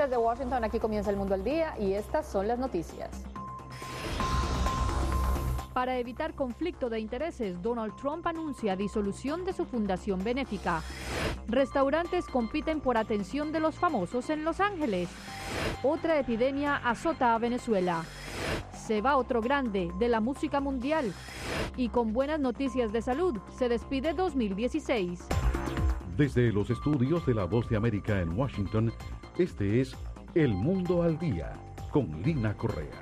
Desde Washington, aquí comienza El Mundo al Día y estas son las noticias. Para evitar conflicto de intereses, Donald Trump anuncia disolución de su fundación benéfica. Restaurantes compiten por atención de los famosos en Los Ángeles. Otra epidemia azota a Venezuela. Se va otro grande de la música mundial. Y con buenas noticias de salud, se despide 2016. Desde los estudios de La Voz de América en Washington, este es El Mundo al Día, con Lina Correa.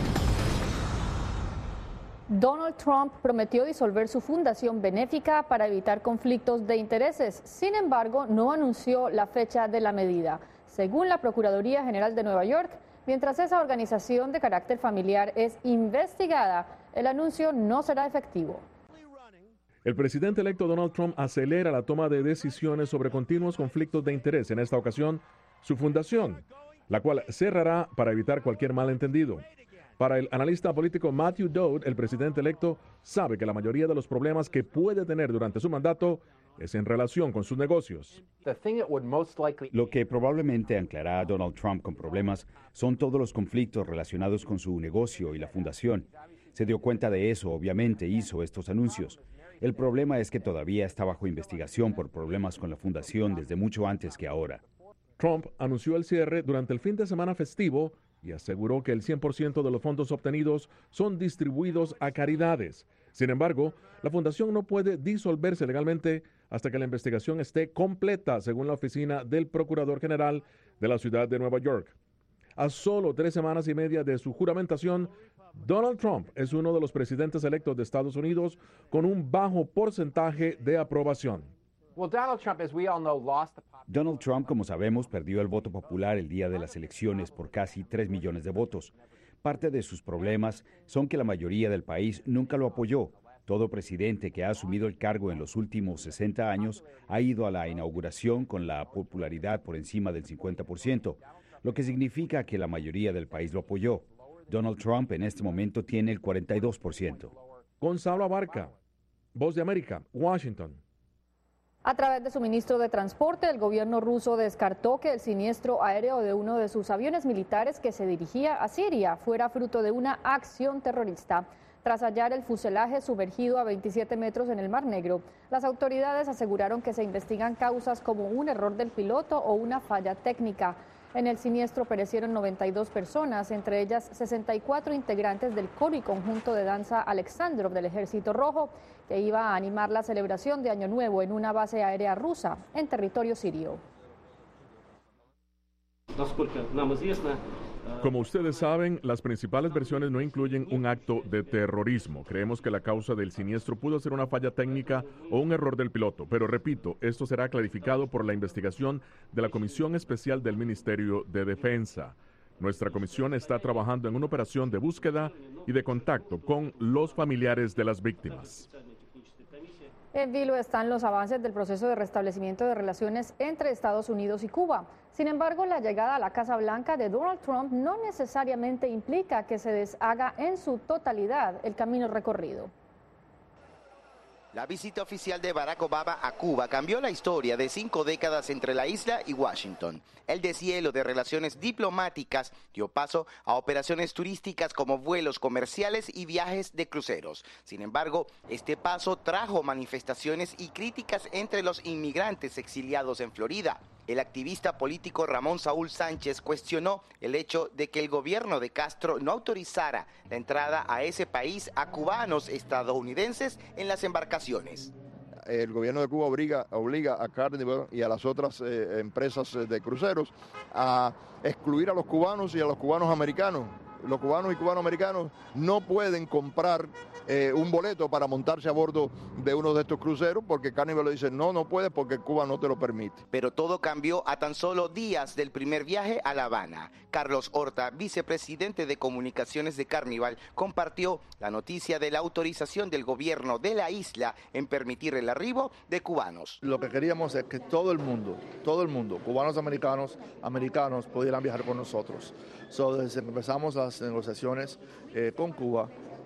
Donald Trump prometió disolver su fundación benéfica para evitar conflictos de intereses. Sin embargo, no anunció la fecha de la medida. Según la Procuraduría General de Nueva York, mientras esa organización de carácter familiar es investigada, el anuncio no será efectivo. El presidente electo Donald Trump acelera la toma de decisiones sobre continuos conflictos de interés. En esta ocasión, su fundación, la cual cerrará para evitar cualquier malentendido. Para el analista político Matthew Dowd, el presidente electo sabe que la mayoría de los problemas que puede tener durante su mandato es en relación con sus negocios. Lo que probablemente anclará a Donald Trump con problemas son todos los conflictos relacionados con su negocio y la fundación. Se dio cuenta de eso, obviamente, hizo estos anuncios. El problema es que todavía está bajo investigación por problemas con la fundación desde mucho antes que ahora. Trump anunció el cierre durante el fin de semana festivo y aseguró que el 100% de los fondos obtenidos son distribuidos a caridades. Sin embargo, la fundación no puede disolverse legalmente hasta que la investigación esté completa, según la oficina del Procurador General de la ciudad de Nueva York. A solo 3 semanas y media de su juramentación, Donald Trump es uno de los presidentes electos de Estados Unidos con un bajo porcentaje de aprobación. Donald Trump, como sabemos, perdió el voto popular el día de las elecciones por casi 3 millones de votos. Parte de sus problemas son que la mayoría del país nunca lo apoyó. Todo presidente que ha asumido el cargo en los últimos 60 años ha ido a la inauguración con la popularidad por encima del 50%, lo que significa que la mayoría del país lo apoyó. Donald Trump en este momento tiene el 42%. Gonzalo Abarca, Voz de América, Washington. A través de su ministro de Transporte, el gobierno ruso descartó que el siniestro aéreo de uno de sus aviones militares que se dirigía a Siria fuera fruto de una acción terrorista. Tras hallar el fuselaje sumergido a 27 metros en el Mar Negro, las autoridades aseguraron que se investigan causas como un error del piloto o una falla técnica. En el siniestro perecieron 92 personas, entre ellas 64 integrantes del coro y conjunto de danza Alexandrov del Ejército Rojo, que iba a animar la celebración de Año Nuevo en una base aérea rusa en territorio sirio. Como ustedes saben, las principales versiones no incluyen un acto de terrorismo. Creemos que la causa del siniestro pudo ser una falla técnica o un error del piloto, pero repito, esto será clarificado por la investigación de la Comisión Especial del Ministerio de Defensa. Nuestra comisión está trabajando en una operación de búsqueda y de contacto con los familiares de las víctimas. En vilo están los avances del proceso de restablecimiento de relaciones entre Estados Unidos y Cuba. Sin embargo, la llegada a la Casa Blanca de Donald Trump no necesariamente implica que se deshaga en su totalidad el camino recorrido. La visita oficial de Barack Obama a Cuba cambió la historia de 5 décadas entre la isla y Washington. El deshielo de relaciones diplomáticas dio paso a operaciones turísticas como vuelos comerciales y viajes de cruceros. Sin embargo, este paso trajo manifestaciones y críticas entre los inmigrantes exiliados en Florida. El activista político Ramón Saúl Sánchez cuestionó el hecho de que el gobierno de Castro no autorizara la entrada a ese país a cubanos estadounidenses en las embarcaciones. El gobierno de Cuba obliga a Carnival y a las otras empresas de cruceros a excluir a los cubanos y a los cubanos americanos. Los cubanos y cubanoamericanos no pueden comprar un boleto para montarse a bordo de uno de estos cruceros porque Carnival le dice no puedes porque Cuba no te lo permite. Pero todo cambió a tan solo días del primer viaje a La Habana. Carlos Horta, vicepresidente de comunicaciones de Carnival, compartió la noticia de la autorización del gobierno de la isla en permitir el arribo de cubanos. Lo que queríamos es que todo el mundo, cubanos americanos pudieran viajar con nosotros. Desde que empezamos las negociaciones con Cuba,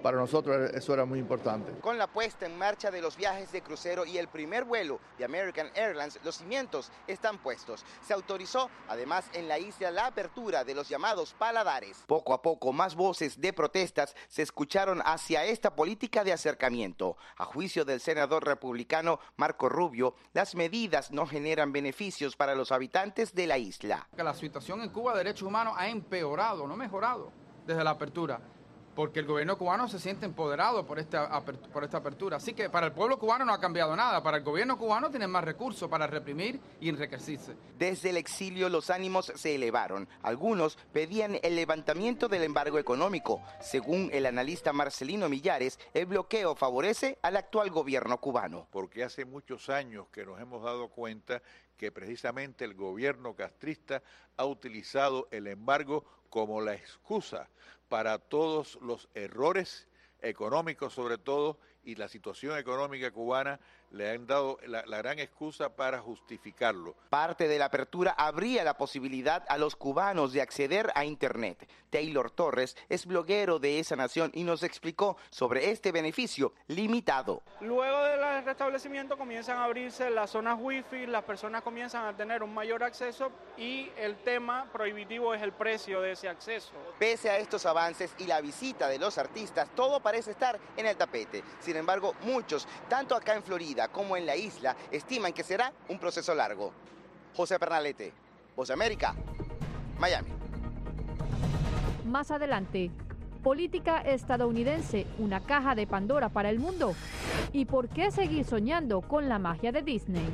para nosotros eso era muy importante. Con la puesta en marcha de los viajes de crucero y el primer vuelo de American Airlines, los cimientos están puestos. Se autorizó, además, en la isla la apertura de los llamados paladares. Poco a poco, más voces de protestas se escucharon hacia esta política de acercamiento. A juicio del senador republicano Marco Rubio, las medidas no generan beneficios para los habitantes de la isla. La situación en Cuba de derechos humanos ha empeorado, no mejorado, desde la apertura, porque el gobierno cubano se siente empoderado por esta apertura. Así que para el pueblo cubano no ha cambiado nada. Para el gobierno cubano tienen más recursos para reprimir y enriquecerse. Desde el exilio los ánimos se elevaron. Algunos pedían el levantamiento del embargo económico. Según el analista Marcelino Millares, el bloqueo favorece al actual gobierno cubano. Porque hace muchos años que nos hemos dado cuenta que precisamente el gobierno castrista ha utilizado el embargo como la excusa para todos los errores económicos, sobre todo, y la situación económica cubana le han dado la gran excusa para justificarlo. Parte de la apertura abría la posibilidad a los cubanos de acceder a Internet. Taylor Torres es bloguero de esa nación y nos explicó sobre este beneficio limitado. Luego del restablecimiento comienzan a abrirse las zonas wifi, las personas comienzan a tener un mayor acceso y el tema prohibitivo es el precio de ese acceso. Pese a estos avances y la visita de los artistas, todo parece estar en el tapete. Sin embargo, muchos, tanto acá en Florida como en la isla, estiman que será un proceso largo. José Pernalete, Voz de América, Miami. Más adelante, política estadounidense, una caja de Pandora para el mundo. ¿Y por qué seguir soñando con la magia de Disney?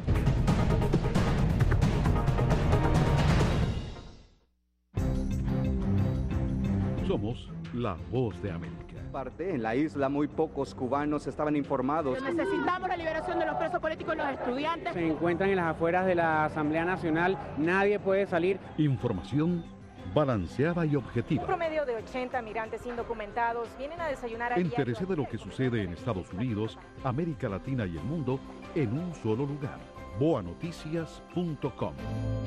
Somos la Voz de América. En la isla muy pocos cubanos estaban informados. Necesitamos la liberación de los presos políticos y los estudiantes. Se encuentran en las afueras de la Asamblea Nacional, nadie puede salir. Información balanceada y objetiva. Un promedio de 80 migrantes indocumentados vienen a desayunar a Entérese de lo que sucede en Estados Unidos, América Latina y el mundo en un solo lugar. boanoticias.com.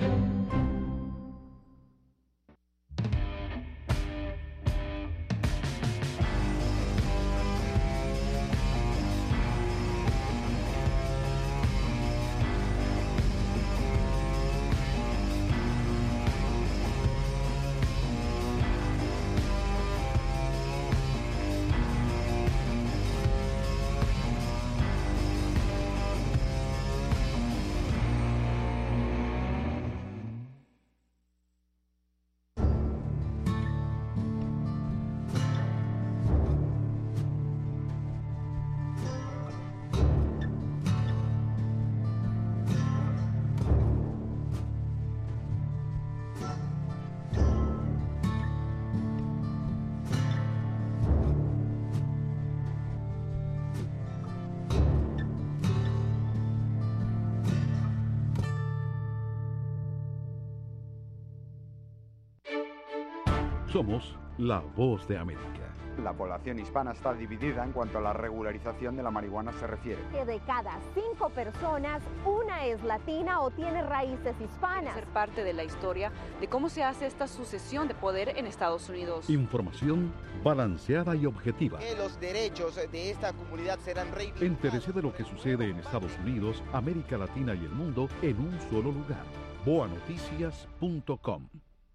Somos la Voz de América. La población hispana está dividida en cuanto a la regularización de la marihuana se refiere. Que de cada 5 personas, una es latina o tiene raíces hispanas. Ser parte de la historia de cómo se hace esta sucesión de poder en Estados Unidos. Información balanceada y objetiva. Que los derechos de esta comunidad serán reivindicados. Entérese de lo que sucede en Estados Unidos, América Latina y el mundo en un solo lugar. boanoticias.com.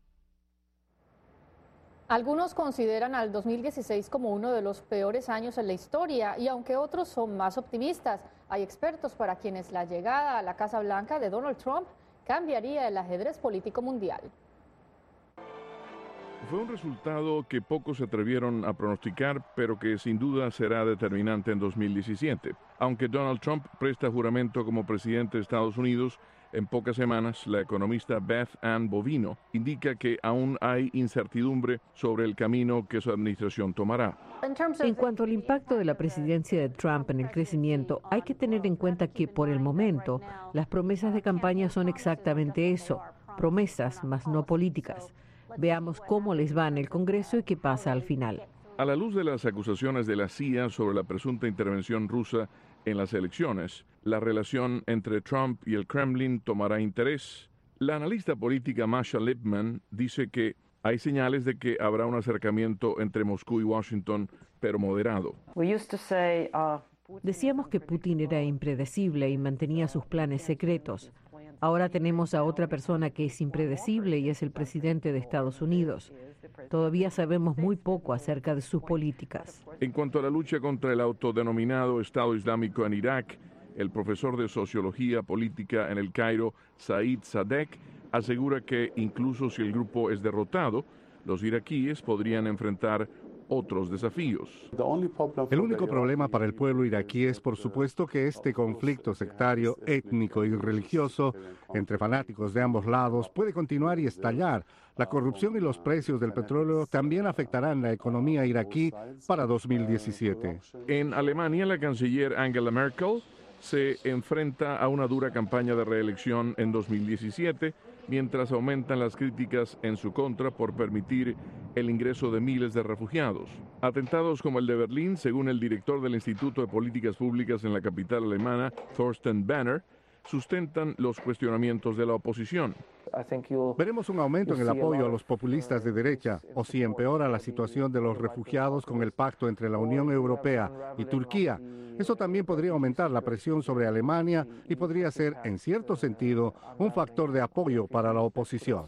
Algunos consideran al 2016 como uno de los peores años en la historia y aunque otros son más optimistas, hay expertos para quienes la llegada a la Casa Blanca de Donald Trump cambiaría el ajedrez político mundial. Fue un resultado que pocos se atrevieron a pronosticar, pero que sin duda será determinante en 2017. Aunque Donald Trump presta juramento como presidente de Estados Unidos, en pocas semanas, la economista Beth Ann Bovino indica que aún hay incertidumbre sobre el camino que su administración tomará. En cuanto al impacto de la presidencia de Trump en el crecimiento, hay que tener en cuenta que por el momento las promesas de campaña son exactamente eso, promesas, mas no políticas. Veamos cómo les va en el Congreso y qué pasa al final. A la luz de las acusaciones de la CIA sobre la presunta intervención rusa en las elecciones, la relación entre Trump y el Kremlin tomará interés. La analista política Masha Lipman dice que hay señales de que habrá un acercamiento entre Moscú y Washington pero moderado. Decíamos que Putin era impredecible y mantenía sus planes secretos. Ahora tenemos a otra persona que es impredecible y es el presidente de Estados Unidos. Todavía sabemos muy poco acerca de sus políticas. En cuanto a la lucha contra el autodenominado Estado Islámico en Irak, el profesor de Sociología Política en el Cairo, Said Sadek, asegura que incluso si el grupo es derrotado, los iraquíes podrían enfrentar otros desafíos. El único problema para el pueblo iraquí es, por supuesto, que este conflicto sectario, étnico y religioso entre fanáticos de ambos lados puede continuar y estallar. La corrupción y los precios del petróleo también afectarán la economía iraquí para 2017. En Alemania, la canciller Angela Merkel se enfrenta a una dura campaña de reelección en 2017, mientras aumentan las críticas en su contra por permitir el ingreso de miles de refugiados. Atentados como el de Berlín, según el director del Instituto de Políticas Públicas en la capital alemana, Thorsten Banner, sustentan los cuestionamientos de la oposición. Veremos un aumento en el apoyo a los populistas de derecha, o si empeora la situación de los refugiados con el pacto entre la Unión Europea y Turquía. Eso también podría aumentar la presión sobre Alemania y podría ser, en cierto sentido, un factor de apoyo para la oposición.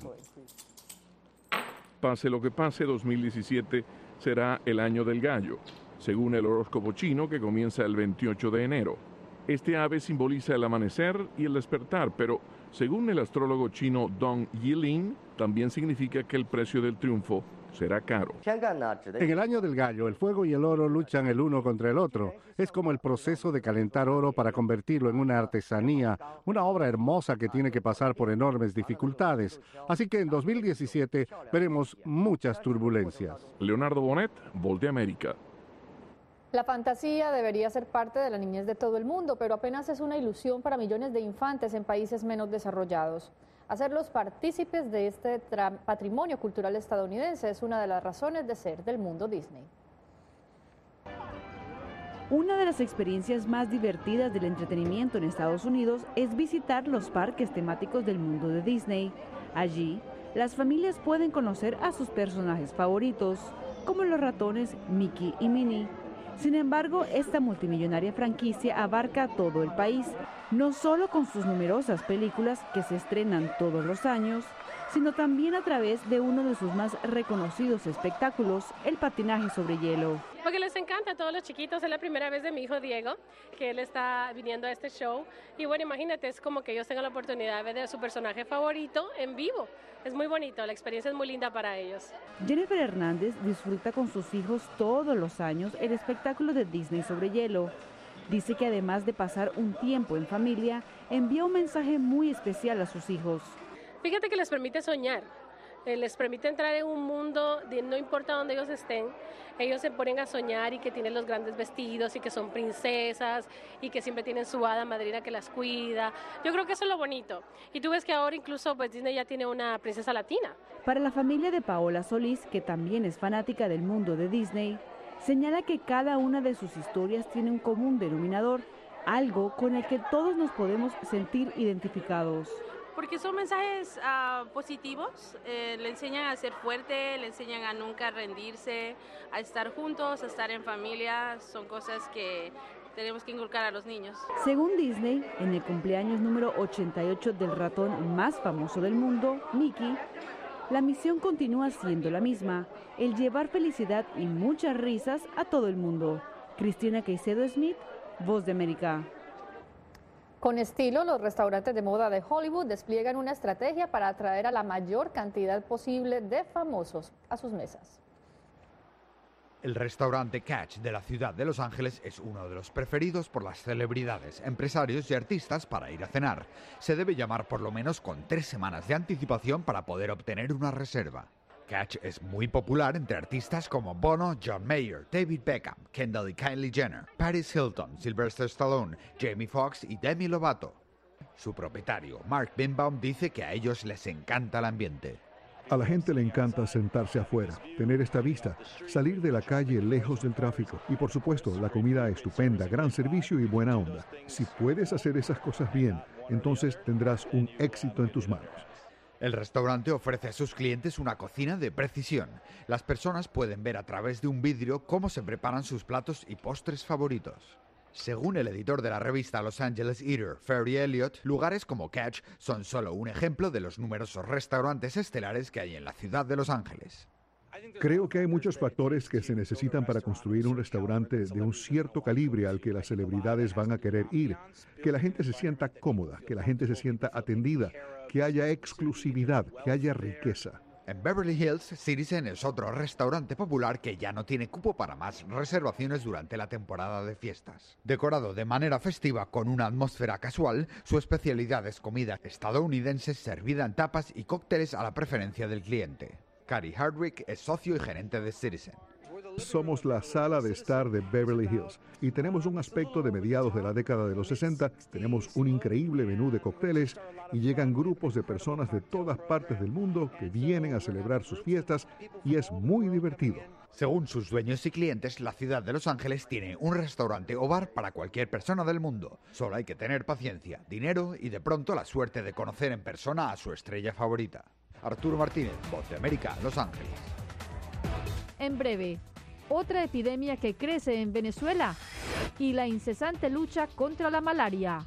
Pase lo que pase, 2017 será el año del gallo, según el horóscopo chino que comienza el 28 de enero. Este ave simboliza el amanecer y el despertar, pero según el astrólogo chino Dong Yilin, también significa que el precio del triunfo será caro. En el año del gallo, el fuego y el oro luchan el uno contra el otro. Es como el proceso de calentar oro para convertirlo en una artesanía, una obra hermosa que tiene que pasar por enormes dificultades. Así que en 2017 veremos muchas turbulencias. Leonardo Bonet, Voz de América. La fantasía debería ser parte de la niñez de todo el mundo, pero apenas es una ilusión para millones de infantes en países menos desarrollados. Hacerlos partícipes de este patrimonio cultural estadounidense es una de las razones de ser del mundo Disney. Una de las experiencias más divertidas del entretenimiento en Estados Unidos es visitar los parques temáticos del mundo de Disney. Allí, las familias pueden conocer a sus personajes favoritos, como los ratones Mickey y Minnie. Sin embargo, esta multimillonaria franquicia abarca todo el país, no solo con sus numerosas películas que se estrenan todos los años, sino también a través de uno de sus más reconocidos espectáculos, el patinaje sobre hielo. Porque les encanta a todos los chiquitos, es la primera vez de mi hijo Diego, que él está viniendo a este show. Y bueno, imagínate, es como que ellos tengan la oportunidad de ver a su personaje favorito en vivo. Es muy bonito, la experiencia es muy linda para ellos. Jennifer Hernández disfruta con sus hijos todos los años el espectáculo de Disney sobre hielo. Dice que además de pasar un tiempo en familia, envía un mensaje muy especial a sus hijos. Fíjate que les permite soñar, les permite entrar en un mundo, no importa dónde ellos estén, ellos se ponen a soñar y que tienen los grandes vestidos y que son princesas y que siempre tienen su hada madrina que las cuida. Yo creo que eso es lo bonito. Y tú ves que ahora incluso pues, Disney ya tiene una princesa latina. Para la familia de Paola Solís, que también es fanática del mundo de Disney, señala que cada una de sus historias tiene un común denominador, algo con el que todos nos podemos sentir identificados. Porque son mensajes positivos, le enseñan a ser fuerte, le enseñan a nunca rendirse, a estar juntos, a estar en familia, son cosas que tenemos que inculcar a los niños. Según Disney, en el cumpleaños número 88 del ratón más famoso del mundo, Mickey, la misión continúa siendo la misma, el llevar felicidad y muchas risas a todo el mundo. Cristina Caicedo Smith, Voz de América. Con estilo, los restaurantes de moda de Hollywood despliegan una estrategia para atraer a la mayor cantidad posible de famosos a sus mesas. El restaurante Catch de la ciudad de Los Ángeles es uno de los preferidos por las celebridades, empresarios y artistas para ir a cenar. Se debe llamar por lo menos con 3 semanas de anticipación para poder obtener una reserva. Catch es muy popular entre artistas como Bono, John Mayer, David Beckham, Kendall y Kylie Jenner, Paris Hilton, Sylvester Stallone, Jamie Foxx y Demi Lovato. Su propietario, Mark Birnbaum, dice que a ellos les encanta el ambiente. A la gente le encanta sentarse afuera, tener esta vista, salir de la calle lejos del tráfico y por supuesto la comida estupenda, gran servicio y buena onda. Si puedes hacer esas cosas bien, entonces tendrás un éxito en tus manos. El restaurante ofrece a sus clientes una cocina de precisión. Las personas pueden ver a través de un vidrio cómo se preparan sus platos y postres favoritos. Según el editor de la revista Los Angeles Eater, Ferry Elliott, lugares como Catch son solo un ejemplo de los numerosos restaurantes estelares que hay en la ciudad de Los Ángeles. Creo que hay muchos factores que se necesitan para construir un restaurante de un cierto calibre al que las celebridades van a querer ir. Que la gente se sienta cómoda, que la gente se sienta atendida, que haya exclusividad, que haya riqueza. En Beverly Hills, Citizen es otro restaurante popular que ya no tiene cupo para más reservaciones durante la temporada de fiestas. Decorado de manera festiva con una atmósfera casual, su especialidad es comida estadounidense servida en tapas y cócteles a la preferencia del cliente. Cary Hardwick es socio y gerente de Citizen. Somos la sala de estar de Beverly Hills y tenemos un aspecto de mediados de la década de los 60. Tenemos un increíble menú de cócteles y llegan grupos de personas de todas partes del mundo que vienen a celebrar sus fiestas y es muy divertido. Según sus dueños y clientes, la ciudad de Los Ángeles tiene un restaurante o bar para cualquier persona del mundo. Solo hay que tener paciencia, dinero y de pronto la suerte de conocer en persona a su estrella favorita. Arturo Martínez, Voz de América, Los Ángeles. En breve, otra epidemia que crece en Venezuela y la incesante lucha contra la malaria.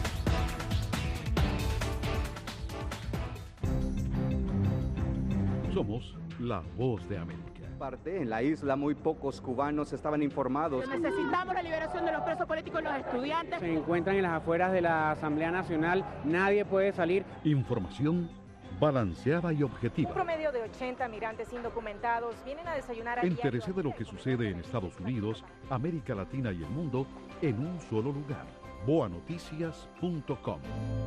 Somos la Voz de América. En la isla muy pocos cubanos estaban informados. Necesitamos la liberación de los presos políticos y los estudiantes. Se encuentran en las afueras de la Asamblea Nacional, nadie puede salir. Información balanceada y Un objetiva. promedio de 80 migrantes indocumentados vienen a desayunar a Entérese de lo que sucede en Estados Unidos, América Latina y el mundo en un solo lugar. boanoticias.com.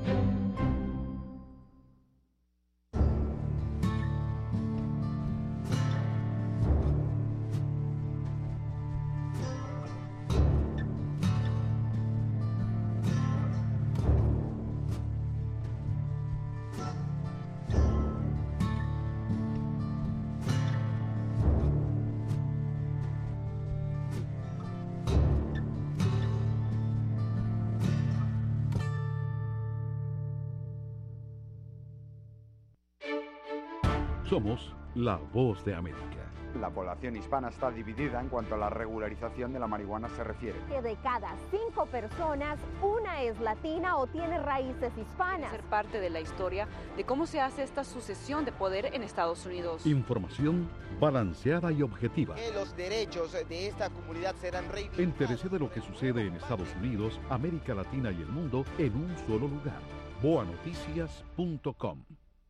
Somos la Voz de América. La población hispana está dividida en cuanto a la regularización de la marihuana se refiere. Que de cada 5 personas, una es latina o tiene raíces hispanas. Ser parte de la historia de cómo se hace esta sucesión de poder en Estados Unidos. Información balanceada y objetiva. Que los derechos de esta comunidad serán reivindicados. Entérese de lo que sucede en Estados Unidos, América Latina y el mundo en un solo lugar. boanoticias.com.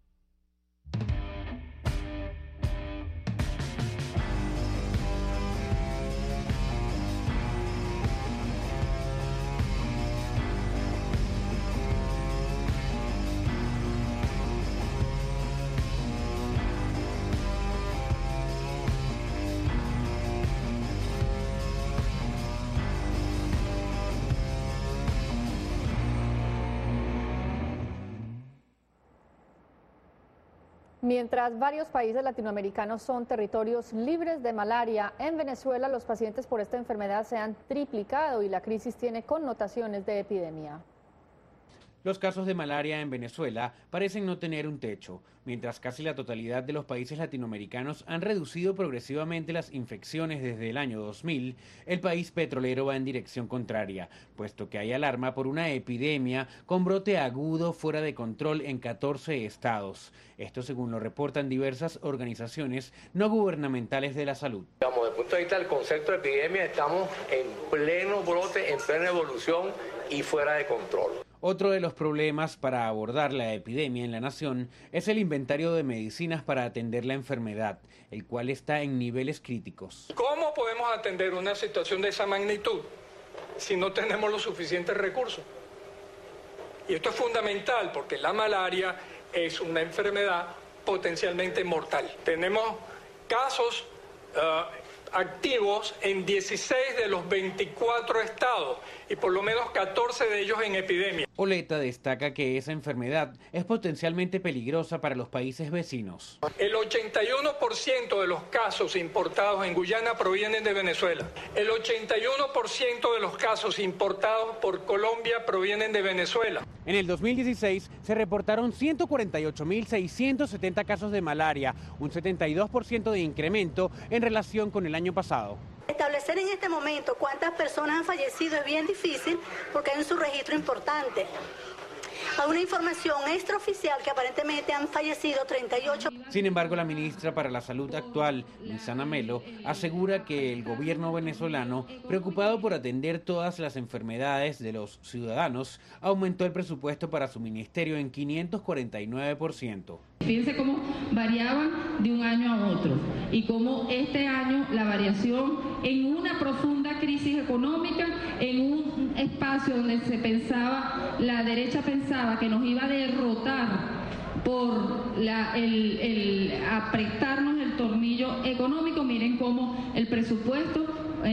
Mientras varios países latinoamericanos son territorios libres de malaria, en Venezuela los pacientes por esta enfermedad se han triplicado y la crisis tiene connotaciones de epidemia. Los casos de malaria en Venezuela parecen no tener un techo, mientras casi la totalidad de los países latinoamericanos han reducido progresivamente las infecciones desde el año 2000, el país petrolero va en dirección contraria, puesto que hay alarma por una epidemia con brote agudo fuera de control en 14 estados. Esto según lo reportan diversas organizaciones no gubernamentales de la salud. Desde el punto de vista del concepto de epidemia, estamos en pleno brote, en plena evolución y fuera de control. Otro de los problemas para abordar la epidemia en la nación es el inventario de medicinas para atender la enfermedad, el cual está en niveles críticos. ¿Cómo podemos atender una situación de esa magnitud si no tenemos los suficientes recursos? Y esto es fundamental porque la malaria es una enfermedad potencialmente mortal. Tenemos casos activos en 16 de los 24 estados y por lo menos 14 de ellos en epidemia. Oleta destaca que esa enfermedad es potencialmente peligrosa para los países vecinos. El 81% de los casos importados en Guyana provienen de Venezuela. El 81% de los casos importados por Colombia provienen de Venezuela. En el 2016 se reportaron 148.670 casos de malaria, un 72% de incremento en relación con el año pasado. Establecer en este momento cuántas personas han fallecido es bien difícil porque hay un subregistro importante. Hay una información extraoficial que aparentemente han fallecido 38. Sin embargo, la ministra para la Salud actual, Lizana Melo, asegura que el gobierno venezolano, preocupado por atender todas las enfermedades de los ciudadanos, aumentó el presupuesto para su ministerio en 549%. Fíjense cómo variaban de un año a otro y cómo este año la variación en una profunda crisis económica, en un espacio donde se pensaba, la derecha pensaba que nos iba a derrotar por el apretarnos el tornillo económico. Miren cómo el presupuesto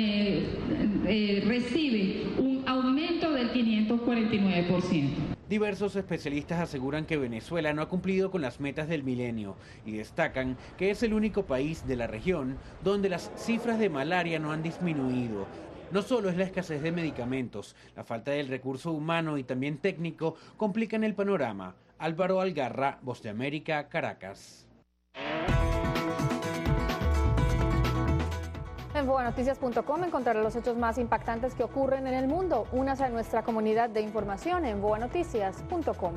recibe un aumento del 549%. Diversos especialistas aseguran que Venezuela no ha cumplido con las metas del milenio y destacan que es el único país de la región donde las cifras de malaria no han disminuido. No solo es la escasez de medicamentos, la falta del recurso humano y también técnico complican el panorama. Álvaro Algarra, Voz de América, Caracas. En boanoticias.com encontrará los hechos más impactantes que ocurren en el mundo. Únase a nuestra comunidad de información en boanoticias.com.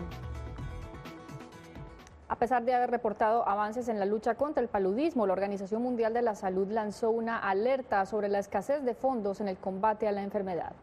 A pesar de haber reportado avances en la lucha contra el paludismo, la Organización Mundial de la Salud lanzó una alerta sobre la escasez de fondos en el combate a la enfermedad.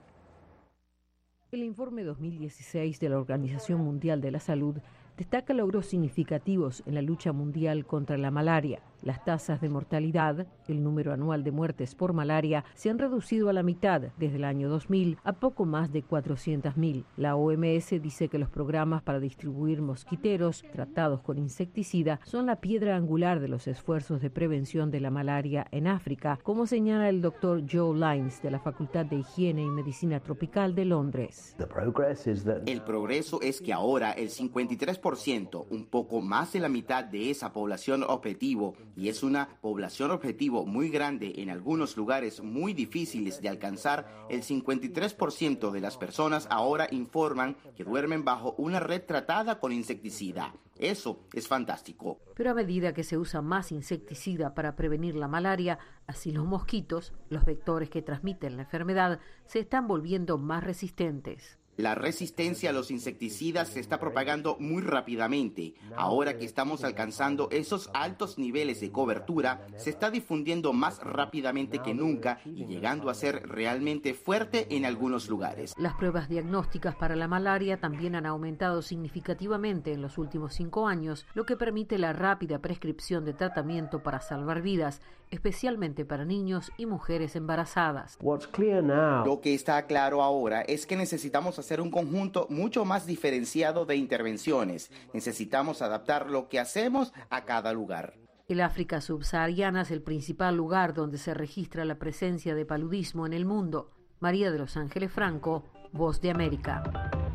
El informe 2016 de la Organización Mundial de la Salud destaca logros significativos en la lucha mundial contra la malaria. Las tasas de mortalidad, el número anual de muertes por malaria, se han reducido a la mitad desde el año 2000 a poco más de 400.000. La OMS dice que los programas para distribuir mosquiteros tratados con insecticida son la piedra angular de los esfuerzos de prevención de la malaria en África, como señala el doctor Joe Lyons de la Facultad de Higiene y Medicina Tropical de Londres. El progreso es que ahora el 53%, un poco más de la mitad de esa población objetivo, y es una población objetivo muy grande en algunos lugares muy difíciles de alcanzar, el 53% de las personas ahora informan que duermen bajo una red tratada con insecticida. Eso es fantástico. Pero a medida que se usa más insecticida para prevenir la malaria, así los mosquitos, los vectores que transmiten la enfermedad, se están volviendo más resistentes. La resistencia a los insecticidas se está propagando muy rápidamente. Ahora que estamos alcanzando esos altos niveles de cobertura, se está difundiendo más rápidamente que nunca y llegando a ser realmente fuerte en algunos lugares. Las pruebas diagnósticas para la malaria también han aumentado significativamente en los últimos 5 años, lo que permite la rápida prescripción de tratamiento para salvar vidas, especialmente para niños y mujeres embarazadas. Lo que está claro ahora es que necesitamos hacer un conjunto mucho más diferenciado de intervenciones. Necesitamos adaptar lo que hacemos a cada lugar. El África subsahariana es el principal lugar donde se registra la presencia de paludismo en el mundo. María de los Ángeles Franco, Voz de América.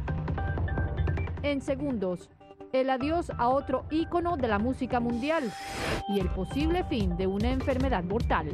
En segundos, el adiós a otro ícono de la música mundial y el posible fin de una enfermedad mortal.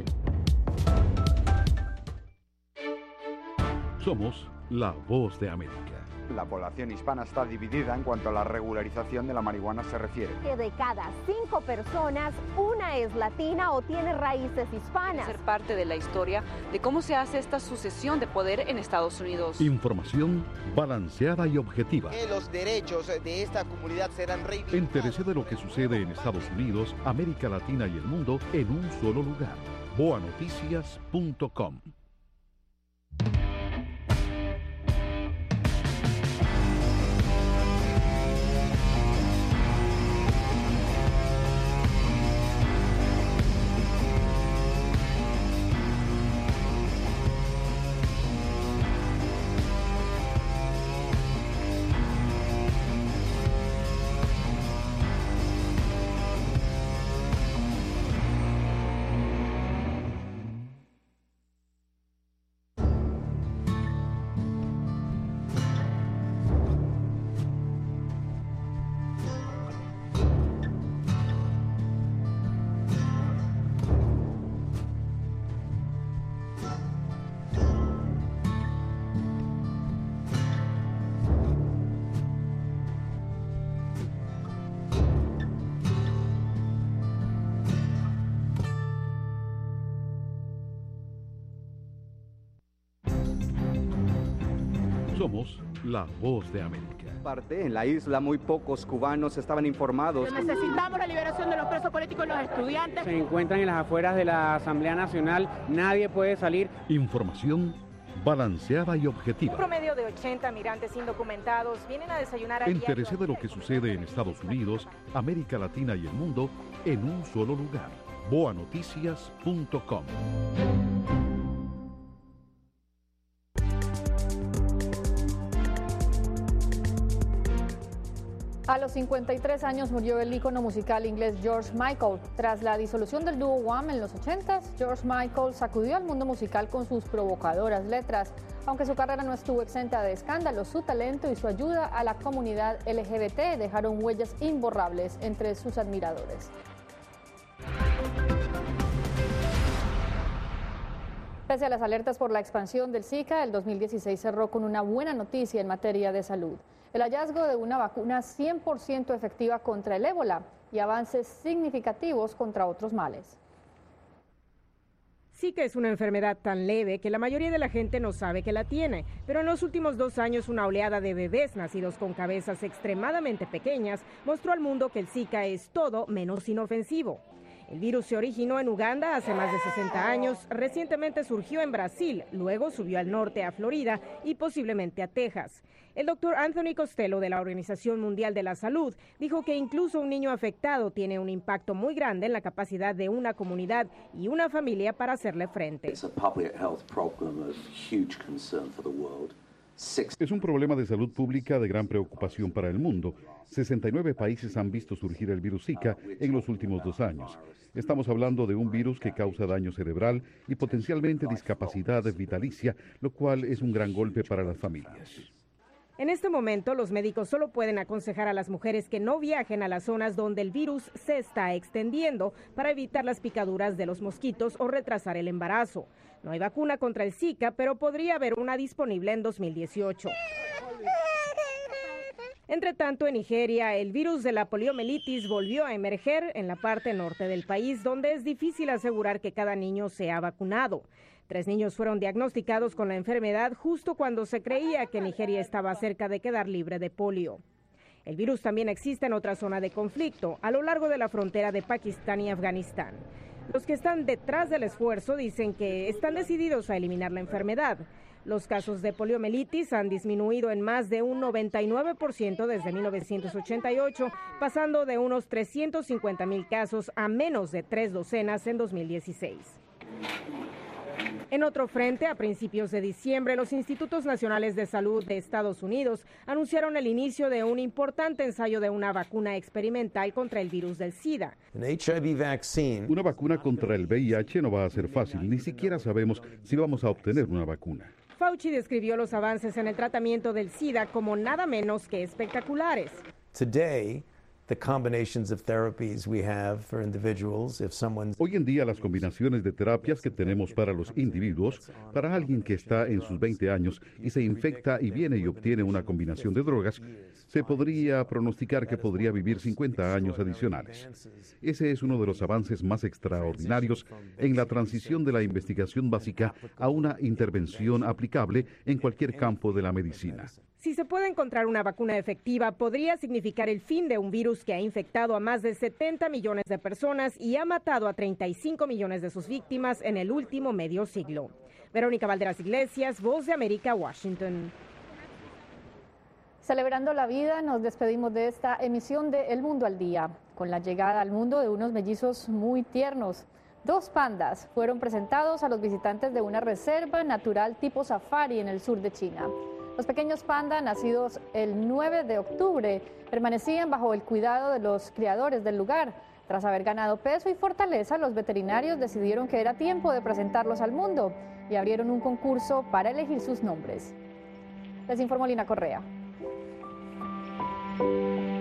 Somos la Voz de América. La población hispana está dividida en cuanto a la regularización de la marihuana se refiere. Que de cada 5 personas, una es latina o tiene raíces hispanas. Ser parte de la historia de cómo se hace esta sucesión de poder en Estados Unidos. Información balanceada y objetiva. Que los derechos de esta comunidad serán reivindicados. Entérese de lo que sucede en Estados Unidos, América Latina y el mundo en un solo lugar. boanoticias.com. Somos la voz de América. En la isla muy pocos cubanos estaban informados. Necesitamos la liberación de los presos políticos y los estudiantes. Se encuentran en las afueras de la Asamblea Nacional, nadie puede salir. Información balanceada y objetiva. Un promedio de 80 migrantes indocumentados vienen a desayunar a diario. Entérese de lo que sucede en Estados Unidos, América Latina y el mundo en un solo lugar. boanoticias.com. A los 53 años murió el ícono musical inglés George Michael. Tras la disolución del dúo Wham en los 80s, George Michael sacudió al mundo musical con sus provocadoras letras. Aunque su carrera no estuvo exenta de escándalos, su talento y su ayuda a la comunidad LGBT dejaron huellas imborrables entre sus admiradores. Pese a las alertas por la expansión del Zika, el 2016 cerró con una buena noticia en materia de salud. El hallazgo de una vacuna 100% efectiva contra el ébola y avances significativos contra otros males. Zika es una enfermedad tan leve que la mayoría de la gente no sabe que la tiene, pero en los últimos 2 años una oleada de bebés nacidos con cabezas extremadamente pequeñas mostró al mundo que el Zika es todo menos inofensivo. El virus se originó en Uganda hace más de 60 años, recientemente surgió en Brasil, luego subió al norte a Florida y posiblemente a Texas. El doctor Anthony Costello de la Organización Mundial de la Salud dijo que incluso un niño afectado tiene un impacto muy grande en la capacidad de una comunidad y una familia para hacerle frente. Es un problema de salud pública de gran preocupación para el mundo. 69 países han visto surgir el virus Zika en los últimos 2 años. Estamos hablando de un virus que causa daño cerebral y potencialmente discapacidad vitalicia, lo cual es un gran golpe para las familias. En este momento, los médicos solo pueden aconsejar a las mujeres que no viajen a las zonas donde el virus se está extendiendo para evitar las picaduras de los mosquitos o retrasar el embarazo. No hay vacuna contra el Zika, pero podría haber una disponible en 2018. Entre tanto, en Nigeria, el virus de la poliomielitis volvió a emerger en la parte norte del país, donde es difícil asegurar que cada niño sea vacunado. 3 niños fueron diagnosticados con la enfermedad justo cuando se creía que Nigeria estaba cerca de quedar libre de polio. El virus también existe en otra zona de conflicto, a lo largo de la frontera de Pakistán y Afganistán. Los que están detrás del esfuerzo dicen que están decididos a eliminar la enfermedad. Los casos de poliomielitis han disminuido en más de un 99% desde 1988, pasando de unos 350,000 casos a menos de 3 docenas en 2016. En otro frente, a principios de diciembre, los Institutos Nacionales de Salud de Estados Unidos anunciaron el inicio de un importante ensayo de una vacuna experimental contra el virus del SIDA. Una vacuna contra el VIH no va a ser fácil, ni siquiera sabemos si vamos a obtener una vacuna. Fauci describió los avances en el tratamiento del SIDA como nada menos que espectaculares. Hoy en día las combinaciones de terapias que tenemos para los individuos, para alguien que está en sus 20 años y se infecta y viene y obtiene una combinación de drogas, se podría pronosticar que podría vivir 50 años adicionales. Ese es uno de los avances más extraordinarios en la transición de la investigación básica a una intervención aplicable en cualquier campo de la medicina. Si se puede encontrar una vacuna efectiva, podría significar el fin de un virus que ha infectado a más de 70 millones de personas y ha matado a 35 millones de sus víctimas en el último medio siglo. Verónica Valderas Iglesias, Voz de América, Washington. Celebrando la vida, nos despedimos de esta emisión de El Mundo al Día, con la llegada al mundo de unos mellizos muy tiernos. 2 pandas fueron presentados a los visitantes de una reserva natural tipo safari en el sur de China. Los pequeños pandas, nacidos el 9 de octubre, permanecían bajo el cuidado de los criadores del lugar. Tras haber ganado peso y fortaleza, los veterinarios decidieron que era tiempo de presentarlos al mundo y abrieron un concurso para elegir sus nombres. Les informó Lina Correa.